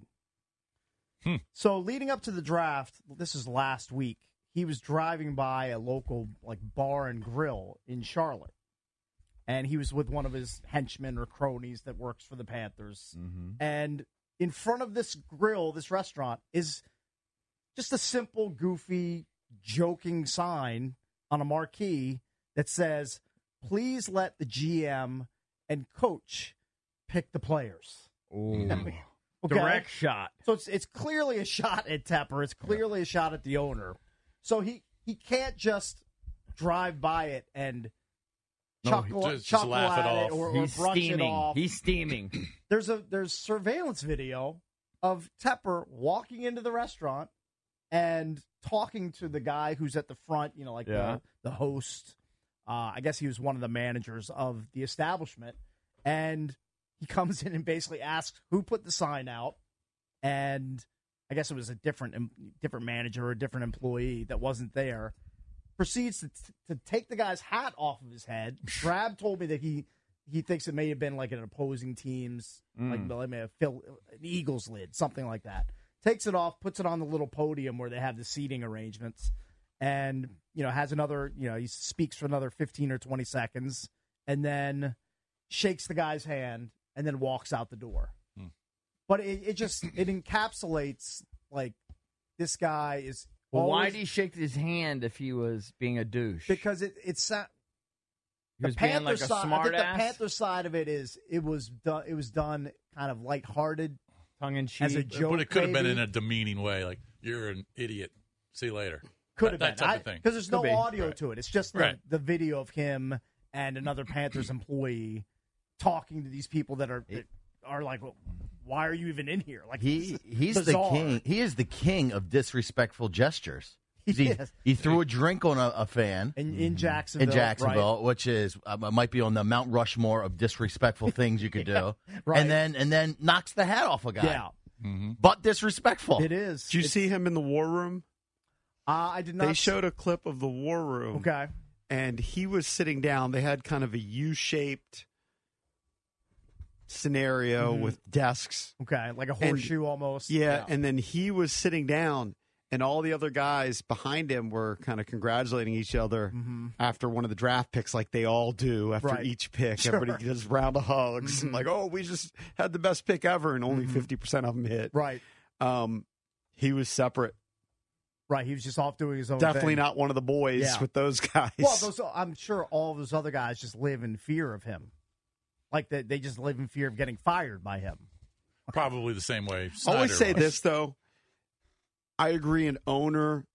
So leading up to the draft, this is last week, he was driving by a local bar and grill in Charlotte. And he was with one of his henchmen or cronies that works for the Panthers. Mm-hmm. And in front of this grill, this restaurant, is just a simple, goofy, joking sign on a marquee that says, "Please let the GM and coach pick the players." Ooh. Okay? Direct shot. So it's clearly a shot at Tepper. It's clearly a shot at the owner. So he can't just drive by it and chuckle laugh it at off. it or He's brush steaming. it off. He's steaming. There's surveillance video of Tepper walking into the restaurant and talking to the guy who's at the front, the host. I guess he was one of the managers of the establishment. And he comes in and basically asks who put the sign out. And I guess it was a different manager or a different employee that wasn't there. Proceeds to take the guy's hat off of his head. Drab told me that he thinks it may have been like an opposing team's, like an Eagles lid, something like that. Takes it off, puts it on the little podium where they have the seating arrangements, and has another. He speaks for another 15 or 20 seconds, and then shakes the guy's hand, and then walks out the door. But it encapsulates this guy is. Well, why did he shake his hand if he was being a douche? Because it's he was being like a smart I think ass? the Panther side of it is it was done kind of lighthearted, tongue in cheek, as a joke. But it could have been maybe. in a demeaning way, like "You're an idiot. See you later." Could have that been type of thing. because there's no audio Right. to it. It's just the video of him and another Panthers employee talking to these people that are like, well, why are you even in here? Like He's the bizarre. king. He is the king of disrespectful gestures. He threw a drink on a fan in Jacksonville. Right. Which is might be on the Mount Rushmore of disrespectful things you could do. Right. And then knocks the hat off a guy. Yeah. But disrespectful. It is. Did you see him in the war room? I did not. They showed a clip of the war room. Okay. And he was sitting down. They had kind of a U-shaped scenario with desks. Okay, like a horseshoe almost. Yeah, and then he was sitting down, and all the other guys behind him were kind of congratulating each other after one of the draft picks, like they all do after each pick. Sure. Everybody does round of hugs and like, oh, we just had the best pick ever, and only 50% of them hit. Right. He was separate. Right, he was just off doing his own Definitely thing. not one of the boys with those guys. Well, I'm sure all of those other guys just live in fear of him. Like they just live in fear of getting fired by him. Probably the same way. I always say Snyder was. this, though. I agree an owner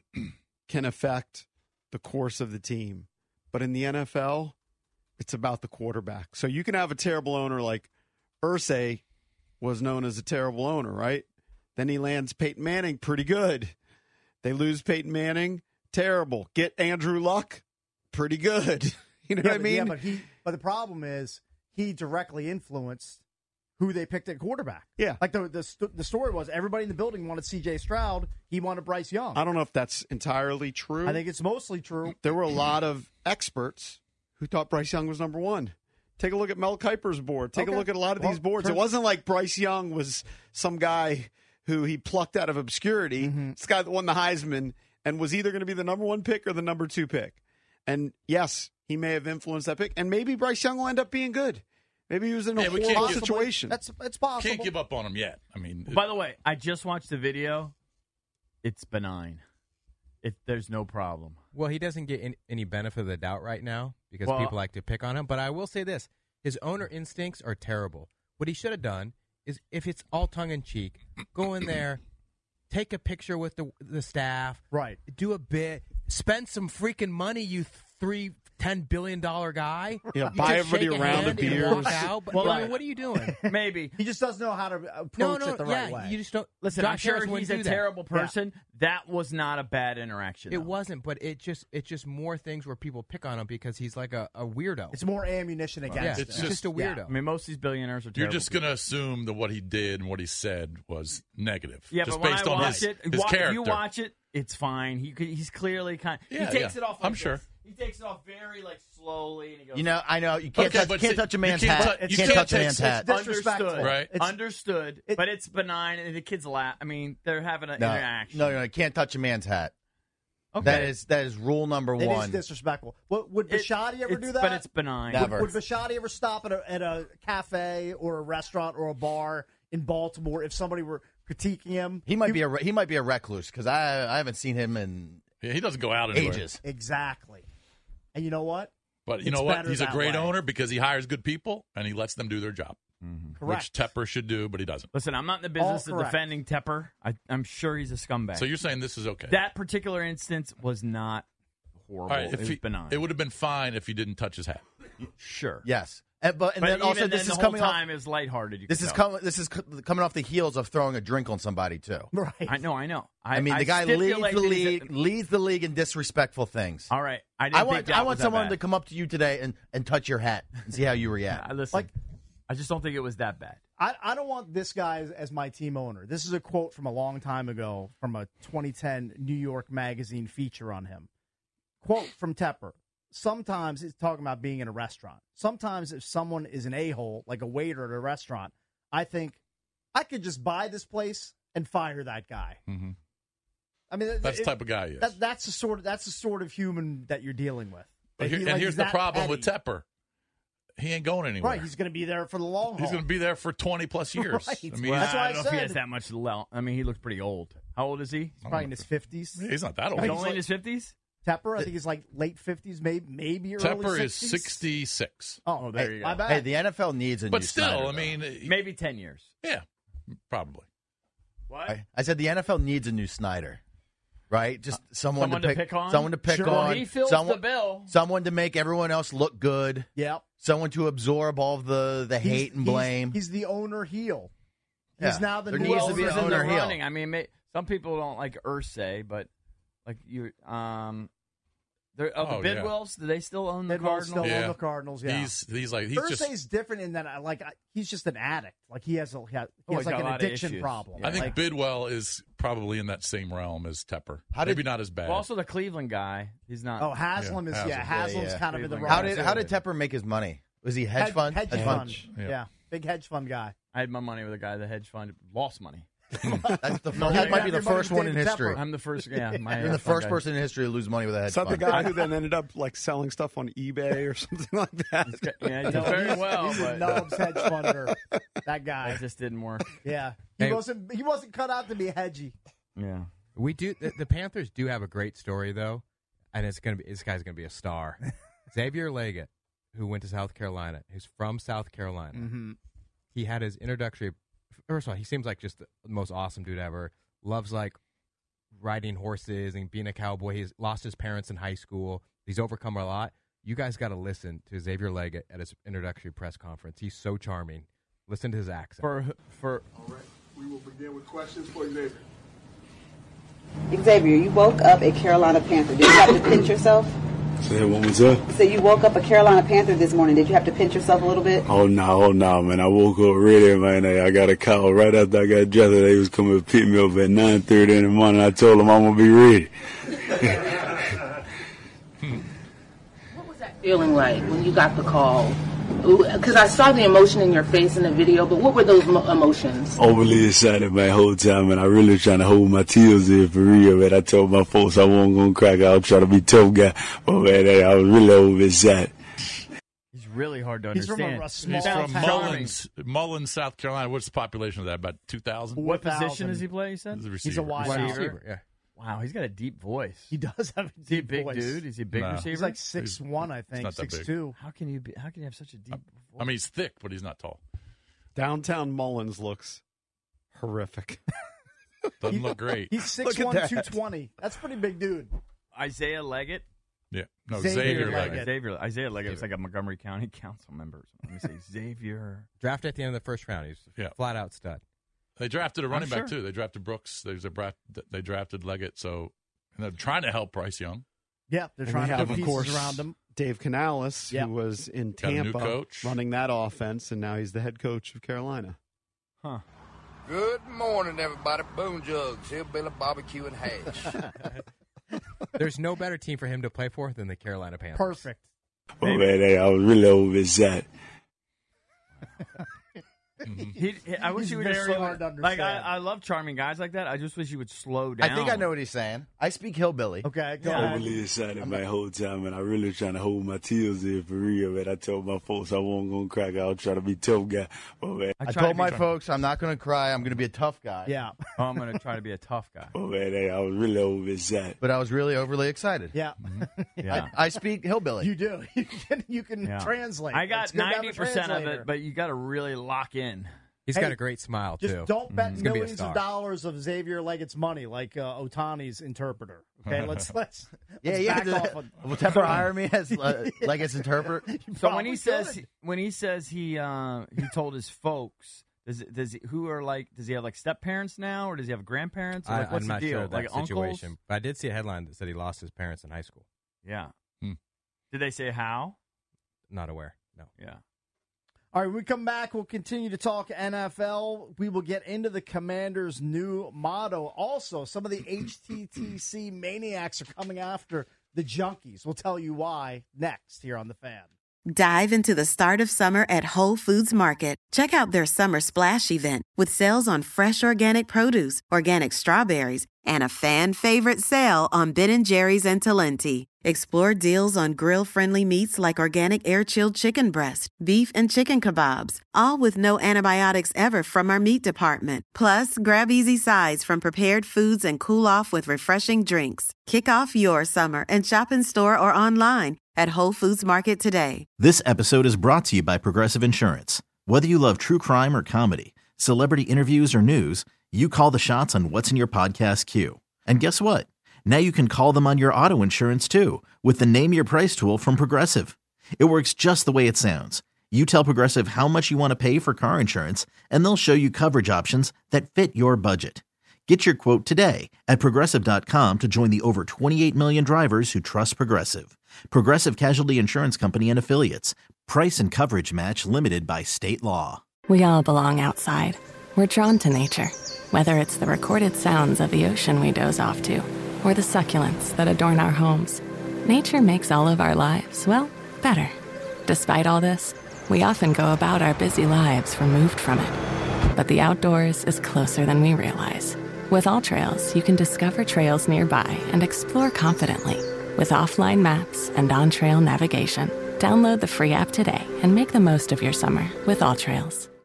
can affect the course of the team. But in the NFL, it's about the quarterback. So you can have a terrible owner like Irsay was known as a terrible owner, right? Then he lands Peyton Manning pretty good. They lose Peyton Manning, terrible. Get Andrew Luck, pretty good. You know what I mean? Yeah, but the problem is he directly influenced who they picked at quarterback. Yeah. Like the story was everybody in the building wanted C.J. Stroud. He wanted Bryce Young. I don't know if that's entirely true. I think it's mostly true. There were a lot of experts who thought Bryce Young was number one. Take a look at Mel Kiper's board. Take a look at a lot of these boards. It wasn't like Bryce Young was some guy who he plucked out of obscurity. This guy that won the Heisman and was either going to be the number one pick or the number two pick. And yes, he may have influenced that pick. And maybe Bryce Young will end up being good. Maybe he was in a horrible situation. It's possible. Can't give up on him yet. I mean, By the way, I just watched the video. It's benign. There's no problem. Well, he doesn't get any benefit of the doubt right now because Well- people like to pick on him. But I will say this. His owner instincts are terrible. What he should have done is, if it's all tongue-in-cheek, go in there, take a picture with the staff. Right. Do a bit. Spend some freaking money, you $10 billion guy. Yeah, You buy just everybody shake a round of hand and beers. walk out. But, Well, I mean, what are you doing? Maybe. He just doesn't know how to approach it the right way. You just don't. Listen, Josh I'm sure Harris wouldn't he's a do that. terrible person. That was not a bad interaction. It though. wasn't, but it's just more things where people pick on him because he's like a weirdo. It's more ammunition against it's him. just a weirdo. I mean, most of these billionaires are terrible. you're just going to assume that what he did and what he said was negative. Yeah, just but when based I on watch his it, character. if you watch it, it's fine. He's clearly Yeah, he takes yeah. it off. I'm like sure. this. He takes it off very slowly, and he goes. You know, I know you can't Okay, but touch a man's you can't hat. tou- You you can't can't touch a take- man's hat. disrespectful. Understood, Right. understood, but it's benign, and the kids laugh. I mean, they're having an interaction. No, you can't touch a man's hat. Okay. That is rule number It is one. disrespectful. Would Bishotti ever do that? But it's benign. Never. Would Bishotti ever stop at a cafe or a restaurant or a bar in Baltimore if somebody were critiquing him? He might be a recluse because I haven't seen him in Yeah, he doesn't go out anywhere. ages. Exactly. And you know what? But you It's know what? better He's a that great way. owner because he hires good people and he lets them do their job, which Correct. Tepper should do, but he doesn't. Listen, I'm not in the business of correct. defending Tepper. I'm sure he's a scumbag. So you're saying this is okay? That particular instance was not horrible. All right, it was benign. it would have been fine if he didn't touch his hat. Sure. Yes, and then But also even this then, is the whole coming off. time is lighthearted. This is coming off the heels of throwing a drink on somebody too. Right. I know. I mean, the guy leads the league in disrespectful things. All right. I want someone to come up to you today and touch your hat and see how you react. Listen, I just don't think it was that bad. I don't want this guy as my team owner. This is a quote from a long time ago from a 2010 New York Magazine feature on him. Quote from Tepper. Sometimes it's talking about being in a restaurant. Sometimes if someone is an a-hole, like a waiter at a restaurant, I think I could just buy this place and fire that guy. Mm-hmm. I mean, That's the type of guy he is. That's the sort of human that you're dealing with. But That here's he's the that problem with petty. Tepper. He ain't going anywhere. Right, he's going to be there for the long haul. He's going to be there for 20-plus years. Right. I mean, That's why I don't know if he said. has that much. I mean, he looks pretty old. How old is he? Probably in his 50s. he's not that old. He's He's only in his 50s? Tepper, I think he's like late 50s, maybe early 60s. Tepper is 66. Oh, there you go. My bad. Hey, the NFL needs a But new still, Snyder, I mean, Maybe 10 years. yeah, probably. What? I said the NFL needs a new Snyder, right? Just someone to pick on? someone to pick Sure. on. Well, he fills someone, the bill. Someone to make everyone else look good. Yep. Someone to absorb all of the hate and blame. He's the owner heel. Yeah. He's now the There new needs to owner be an Who's in owner the heel. running? I mean, some people don't like Irsay, but Like you, the yeah. Bidwells, do they still own the Bidwell still Cardinals? own the Cardinals. Yeah, He's like Irsay's different in that he's just an addict. Like he has like an addiction problem. I think Bidwell is probably in that same realm as Tepper. Maybe not as bad. Well, also the Cleveland guy. He's not. Oh, Haslam Haslam's kind of in the wrong. How did Tepper make his money? Was he hedge fund? Hedge fund. Yeah, big hedge fund guy. I had my money with a guy that hedge fund lost money. That might be the first one in history. I'm the first. Yeah, you're the first person in history to lose money with a hedge fund. Is that the guy who then ended up like selling stuff on eBay or something like that? Yeah, he did very well. He's a Nubs hedge funder. That guy. That just didn't work. Yeah, he wasn't cut out to be hedgy. Yeah, we do. The Panthers do have a great story though, and this guy's gonna be a star. Xavier Leggett, who went to South Carolina, who's from South Carolina. Mm-hmm. He had his introductory. First of all, he seems like just the most awesome dude ever. Loves like riding horses and being a cowboy. He's lost his parents in high school. He's overcome a lot. You guys got to listen to Xavier Leggett at his introductory press conference. He's so charming. Listen to his accent. All right, we will begin with questions for Xavier. Xavier, you woke up a Carolina Panther. Did you have to pinch yourself? Say what was up? So you woke up a Carolina Panther this morning. Did you have to pinch yourself a little bit? Oh no, man. I woke up ready, man. I got a call right after I got dressed. They was coming to pick me up at 9:30 in the morning. I told them I'm going to be ready. What was that feeling like when you got the call? Because I saw the emotion in your face in the video, but what were those emotions? Overly excited my whole time, and I really trying to hold my tears in for real, man. I told my folks I wasn't going to crack. I was trying to be a tough guy, but man, I was really over excited. He's really hard to He's understand. He's from Mullins, South Carolina. What's the population of that? About 2,000? What position does he play, you said? He's a wide receiver. Yeah. Wow, he's got a deep voice. He does have a Is he a deep big voice. dude? Is he a big receiver? He's like 6'1", I think, not that big. 6'2". How can you have such a deep voice? I mean, he's thick, but he's not tall. Downtown Mullins looks horrific. Doesn't look great. He's 6'1", 220. That's a pretty big dude. Isaiah Leggett? Yeah. No, Xavier Leggett. Isaiah Leggett was like a Montgomery County council member. Let me say Xavier. Drafted at the end of the first round. He's flat out stud. They drafted a running back, too. They drafted Brooks. They drafted Leggett. So and they're trying to help Bryce Young. Yeah, they're trying to put pieces around him. Dave Canales, who was in Got a new Tampa coach. running that offense, and now he's the head coach of Carolina. Huh. Good morning, everybody. Boom Jugs, Hillbilly Barbecue and Hash. There's no better team for him to play for than the Carolina Panthers. Perfect. Oh, man, I was really over excited. I wish He's he would just very slow hard to Like understand. I love charming guys like that. I just wish he would slow down. I think I know what he's saying. I speak hillbilly. Okay, go ahead. Overly excited my whole time, and I really trying to hold my tears in for real, man. I told my folks I wasn't going to crack. I was trying to be a tough guy. But, man, I told my folks I'm not going to cry. I'm going to be a tough guy. Yeah. Oh, I'm going to try to be a tough guy. but, man, I was really over excited. But I was really overly excited. Yeah. Yeah. I speak hillbilly. You do. You can translate. I got It's good to have a 90% of translator. it, but you got to really lock in. He's got a great smile, Just too. don't bet He's gonna be a millions of star. dollars of Xavier Leggett's money like Otani's interpreter. Okay, let's back off of- Will Tepper hire me as Leggett's interpreter? So when he says he told his folks, does he have like step parents now, or does he have grandparents? Or like, what's I'm the not deal? sure of that like situation. uncles? But I did see a headline that said he lost his parents in high school. Yeah. Did they say how? Not aware. No. Yeah. All right, when we come back, we'll continue to talk NFL. We will get into the Commanders' new motto. Also, some of the HTTC maniacs are coming after the Junkies. We'll tell you why next here on The Fan. Dive into the start of summer at Whole Foods Market. Check out their Summer Splash event with sales on fresh organic produce, organic strawberries, and a fan-favorite sale on Ben & Jerry's and Talenti. Explore deals on grill-friendly meats like organic air-chilled chicken breast, beef and chicken kebabs, all with no antibiotics ever from our meat department. Plus, grab easy sides from prepared foods and cool off with refreshing drinks. Kick off your summer and shop in store or online at Whole Foods Market today. This episode is brought to you by Progressive Insurance. Whether you love true crime or comedy, celebrity interviews or news, you call the shots on what's in your podcast queue. And guess what? Now you can call them on your auto insurance too with the Name Your Price tool from Progressive. It works just the way it sounds. You tell Progressive how much you want to pay for car insurance, and they'll show you coverage options that fit your budget. Get your quote today at Progressive.com to join the over 28 million drivers who trust Progressive. Progressive Casualty Insurance Company and Affiliates. Price and coverage match limited by state law. We all belong outside. We're drawn to nature, whether it's the recorded sounds of the ocean we doze off to, or the succulents that adorn our homes. Nature makes all of our lives, well, better. Despite all this, we often go about our busy lives removed from it. But the outdoors is closer than we realize. With AllTrails, you can discover trails nearby and explore confidently. With offline maps and on-trail navigation, download the free app today and make the most of your summer with AllTrails.